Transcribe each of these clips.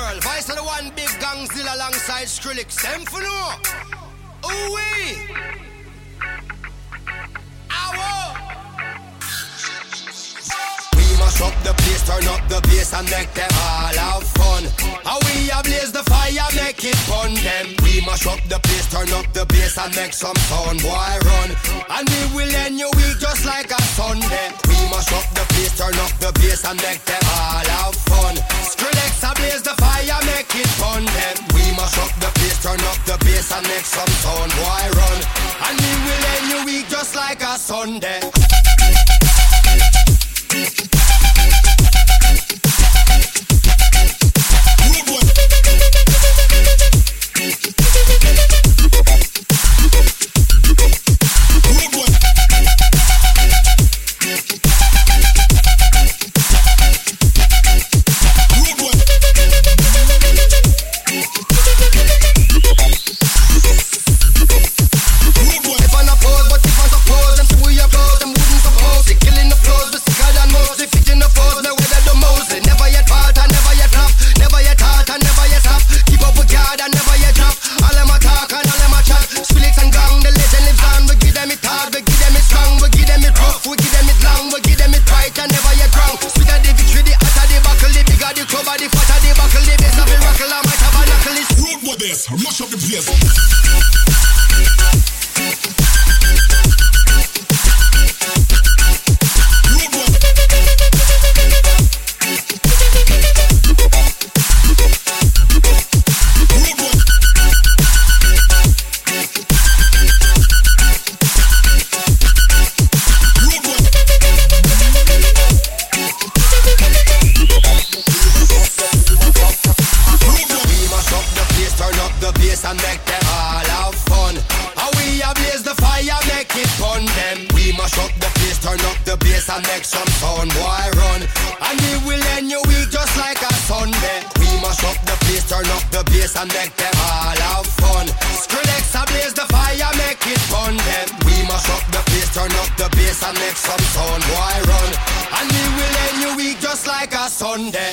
world. Vice of the one big gangzilla alongside Skrillex. Them for no. Ooh-wee. Mash up the place, turn up the bass and make them all have fun. How we ablaze the fire, make it fun them. We mash up the place, turn up the bass and make some sound, boy run. And we will end your week just like a Sunday. We mash up the place, turn up the bass and make them all have fun. Skrillex ablaze the fire, make it fun them. We mash up the place, turn up the bass and make some sound, boy run. And we will end your week just like a Sunday. Mash up the place. And make them all have fun. How we ablaze the fire, make it fun them. We mash up the place, turn up the bass and make some sound, boy run. And we will end your week just like a Sunday. We mash up the place, turn up the bass and make them all have fun. Skrillex ablaze the fire, make it fun them. We mash up the place, turn up the bass and make some sound, boy run. And we will end your week just like a Sunday.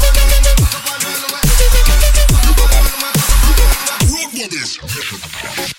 This.